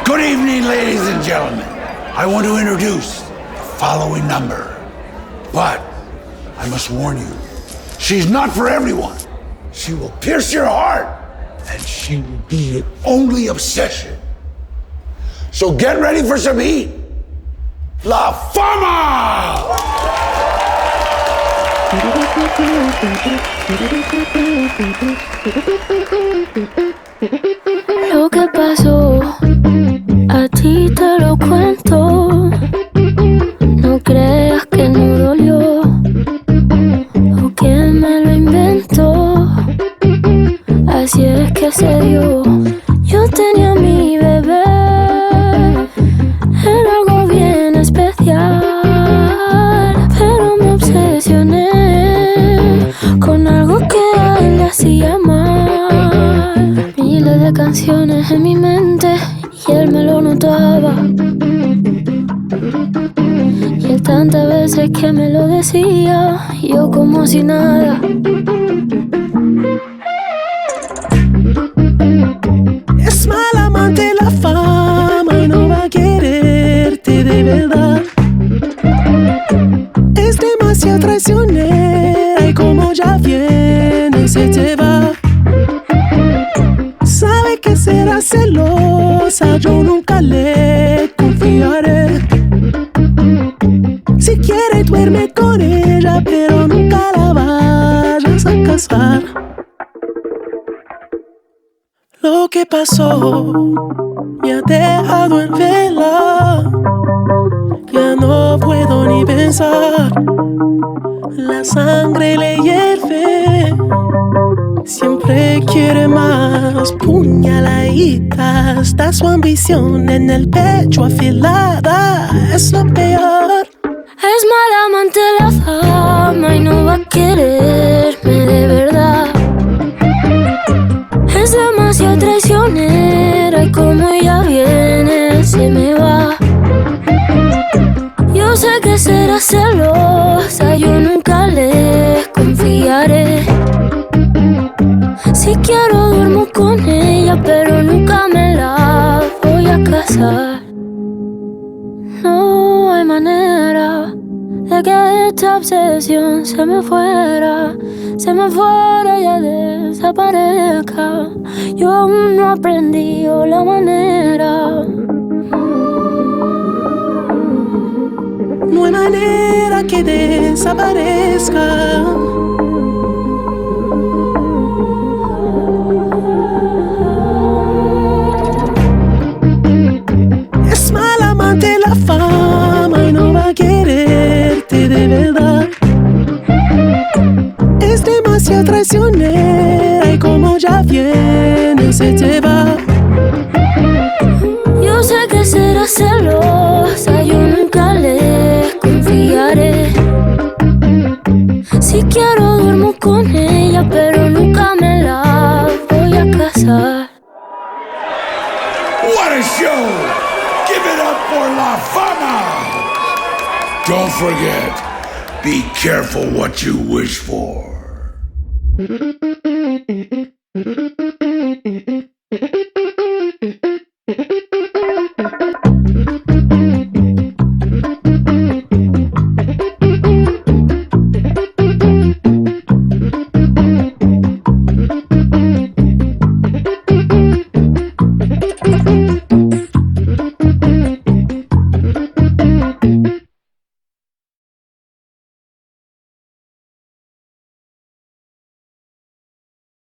Good evening, ladies and gentlemen. I want to introduce the following number. But I must warn you, she's not for everyone. She will pierce your heart, and she will be your only obsession. So get ready for some heat. La Fama! Lo que pasó, a ti te lo cuento. No creas que no dolió, o que me lo inventó. Así es que se dio. Yo tenía a mi bebé, era algo bien especial, pero me obsesioné con algo que a él le hacía mal. Miles de canciones en mi mente y él me lo notaba. Y él tantas veces que me lo decía, yo como si nada. Es mal amante la fama y no va a quererte de verdad. Es demasiado traicionera y como ya viene se te va. Sabe que será celosa, yo nunca le confiaré. Si quiere duerme con ella, pero nunca la vayas a casar. Lo que pasó me ha dejado en vela. Ya no puedo ni pensar. La sangre le hierve. Siempre quiere más. Puñaladita. Está su ambición en el pecho afilada. Es lo peor. Es mala amante la fama y no va a quererme de verdad. Es demasiado traicionera y como ella viene se me va. Yo sé que será celosa, yo nunca le confiaré. Si quiero duermo con ella, pero nunca me la voy a casar. No hay manera de que esta obsesión se me fuera y ya desaparezca. Yo aún no aprendí la manera. No hay manera que desaparezca. Es mal amante la fama y no va a quererte de verdad. Es demasiado traicionera y como ya viene se te va. Yo sé que será celosa, yo nunca le confiaré. Si quiero duermo con ella, pero nunca me la voy a casar. What a show! Give it up for La Fama! Don't forget, be careful what you wish for.